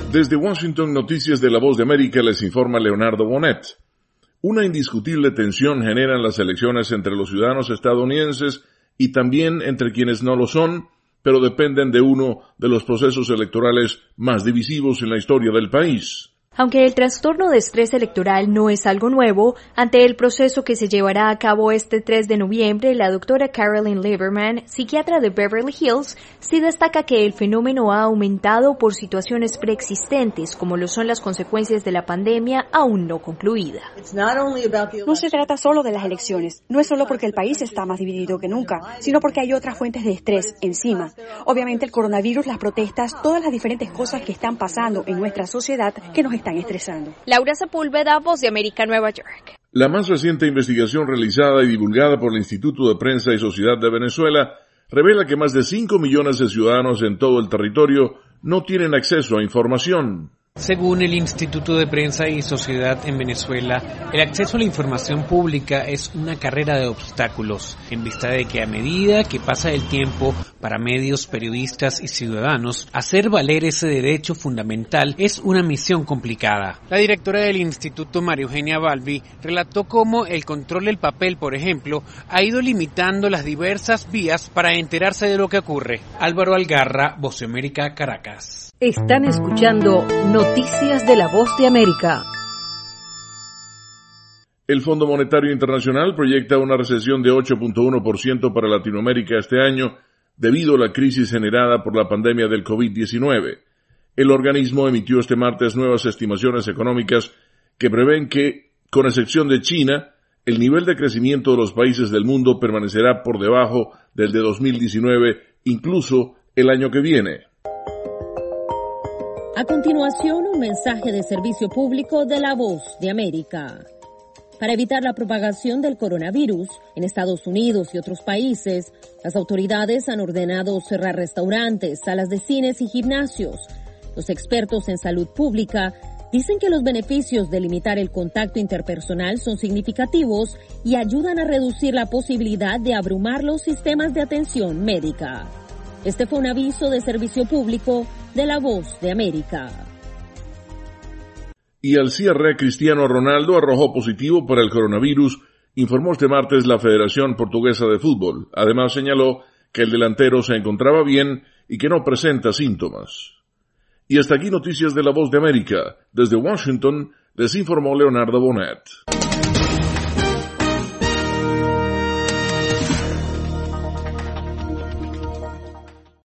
Desde Washington, Noticias de la Voz de América, les informa Leonardo Bonet. Una indiscutible tensión generan las elecciones entre los ciudadanos estadounidenses y también entre quienes no lo son, pero dependen de uno de los procesos electorales más divisivos en la historia del país. Aunque el trastorno de estrés electoral no es algo nuevo, ante el proceso que se llevará a cabo este 3 de noviembre, la doctora Carolyn Lieberman, psiquiatra de Beverly Hills, sí destaca que el fenómeno ha aumentado por situaciones preexistentes, como lo son las consecuencias de la pandemia aún no concluida. No se trata solo de las elecciones, no es solo porque el país está más dividido que nunca, sino porque hay otras fuentes de estrés encima. Obviamente el coronavirus, las protestas, todas las diferentes cosas que están pasando en nuestra sociedad que nos están estresando. Laura Sepúlveda, Voz de América, Nueva York. La más reciente investigación realizada y divulgada por el Instituto de Prensa y Sociedad de Venezuela revela que más de 5 millones de ciudadanos en todo el territorio no tienen acceso a información. Según el Instituto de Prensa y Sociedad en Venezuela, el acceso a la información pública es una carrera de obstáculos, en vista de que a medida que pasa el tiempo para medios, periodistas y ciudadanos, hacer valer ese derecho fundamental es una misión complicada. La directora del Instituto, María Eugenia Balbi, relató cómo el control del papel, por ejemplo, ha ido limitando las diversas vías para enterarse de lo que ocurre. Álvaro Algarra, Voz de América, Caracas. Están escuchando Noticias de la Voz de América. El Fondo Monetario Internacional proyecta una recesión de 8.1% para Latinoamérica este año debido a la crisis generada por la pandemia del COVID-19. El organismo emitió este martes nuevas estimaciones económicas que prevén que, con excepción de China, el nivel de crecimiento de los países del mundo permanecerá por debajo del de 2019, incluso el año que viene. A continuación, un mensaje de servicio público de la Voz de América. Para evitar la propagación del coronavirus en Estados Unidos y otros países, las autoridades han ordenado cerrar restaurantes, salas de cines y gimnasios. Los expertos en salud pública dicen que los beneficios de limitar el contacto interpersonal son significativos y ayudan a reducir la posibilidad de abrumar los sistemas de atención médica. Este fue un aviso de servicio público de la Voz de América. Y al cierre, Cristiano Ronaldo arrojó positivo para el coronavirus, informó este martes la Federación Portuguesa de Fútbol. Además señaló que el delantero se encontraba bien y que no presenta síntomas. Y hasta aquí Noticias de la Voz de América. Desde Washington les informó Leonardo Bonet.